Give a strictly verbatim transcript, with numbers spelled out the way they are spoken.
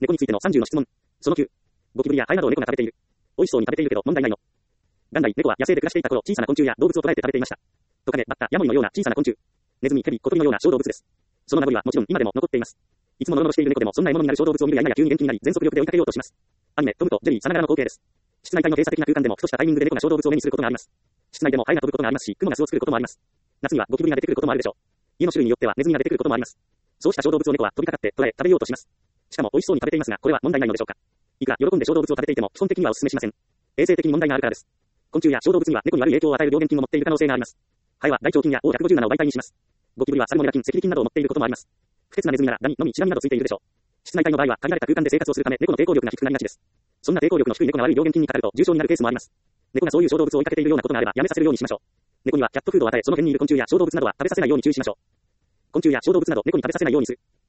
猫についてのさんじゅうの質問。そのきゅう。ゴキブリやハエなどを猫が食べている。美味しそうに食べているけど問題ないの。元来、猫は野生で暮らしていた頃、小さな昆虫や動物を捕らえて食べていました。トカゲ、バッタ、ヤモリのような小さな昆虫。ネズミ、ヘビ、小鳥のような小動物です。その名残はもちろん今でも残っています。いつもノロノロしている猫でもそんな獲物になる小動物を見るやや急に元気になり、全速力で追いかけようとします。アニメ、トムとジェリーさながらの光景です。室内帯の閉鎖的な空間でもふとしたタイミングで猫が小動物を目にすることがあります。室内でもハエが飛ぶことがありますし、クモが巣を作ることもあります。夏にはゴキブリが出てくることもあるでしょう。家の種類によってはネズミが出てくることもあります。そうした小動物を猫は飛びかかって捕らえ食べようとします。しかも美味しそうに食べていますが、これは問題ないのでしょうか。いくら喜んで小動物を食べていても基本的にはお勧めしません。衛生的に問題があるからです。昆虫や小動物には猫に悪い影響を与える病原菌を持っている可能性があります。ハエは大腸菌や オーひゃくごじゅうなな を媒体にします。ゴキブリはサルモネラ菌、赤痢菌などを持っていることもあります。不潔なネズミならダニ、ノミ、シラミなどついているでしょう。室内帯の場合は限られた空間で生活をするため猫の抵抗力が低くなりがちです。そんな抵抗力の低い猫が悪い病原菌にかかると重症になるケースもあります。猫がそういう小動物を追いかけているようなことがあればやめさせるようにしましょう。猫にはキャットフードを与え、その辺にいる昆虫や小動物などは食べさせないように注意しましょう。昆虫や小動物など猫に食べさせないようにする。